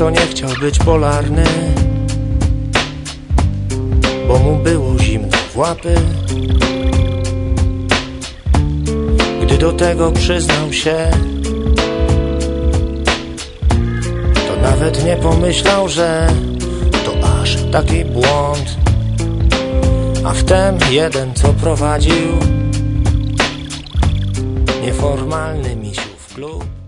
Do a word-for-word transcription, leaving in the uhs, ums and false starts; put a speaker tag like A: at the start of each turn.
A: co nie chciał być polarny, bo mu było zimno w łapy. Gdy do tego przyznał się, to nawet nie pomyślał, że to aż taki błąd. A wtem jeden, co prowadził nieformalny misiów klub,